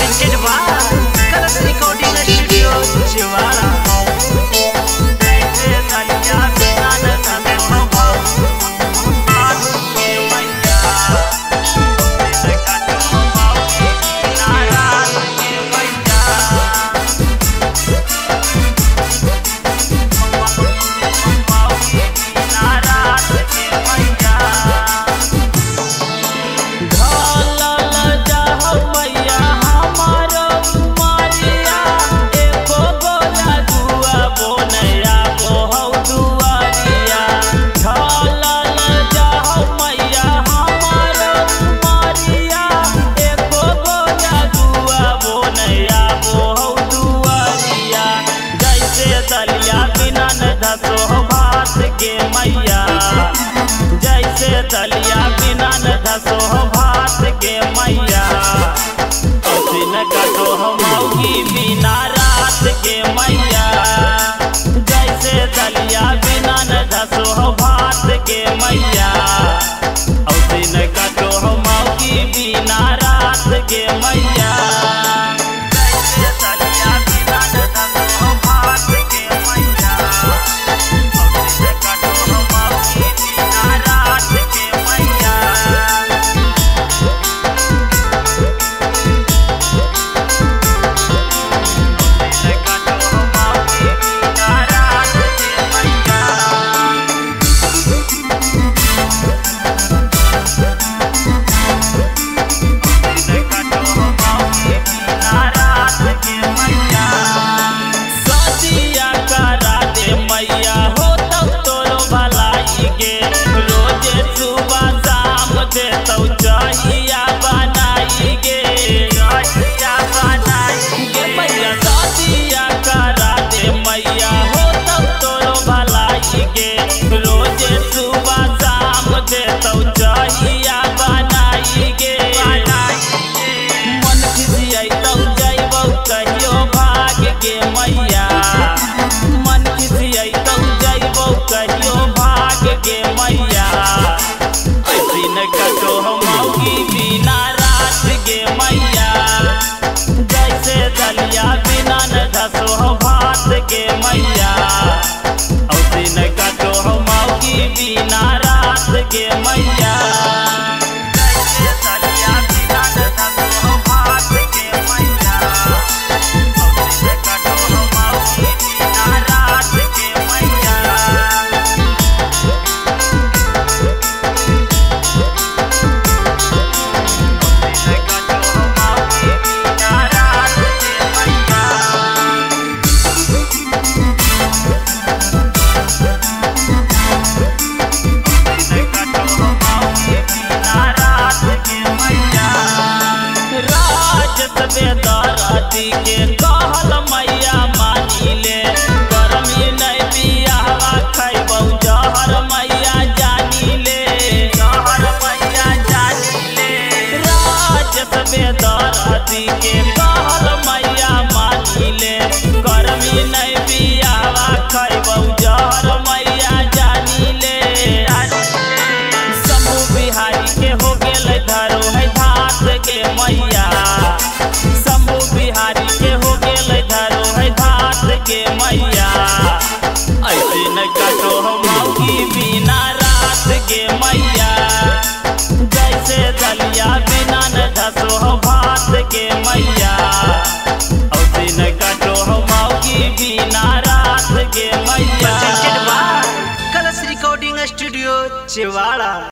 presented by Colors Recording Studio, Chivara. जैसे दलिया बिना न धसो भात के मैया दिन कटो मौगी बिना रात के मैया जैसे दलिया बिना न धसो भात के मैया दिन कटो मौगी बिना रात के मैया जैसे दलिया बिना न धसो भात के मैया मन खिसियै तो जइबो कहियो भाग के मैया दिन कटो मौगी बिना रात के मैया जैसे दलिया बिना न धसो भात के मैया दिन कटो मौगी बिना रात के मैया जैसे दलिया बिना न धसो भात के मैया बेदराती के कहल मैया मानी ले गरमी नहीं बियाहवा खैबौ जहर मैया जानी ले जहर मैया जानी ले राजस बेदराती के कहल मैया मानी ले गरमी नहीं बियाहवा खैबौ जहर मैया जानी ले शंभू बिहारी के हो गेल धरो है धात के मैया बिहारी के हो गेल धरो है धात के मैया ऐसे न कटो मौगी बिना रात के मैया जैसे दलिया बिना न धसो भात के मैया ऐसे न कटो मौगी बिना रात के मैया। कलश रिकॉर्डिंग स्टूडियो, चिवाड़ा।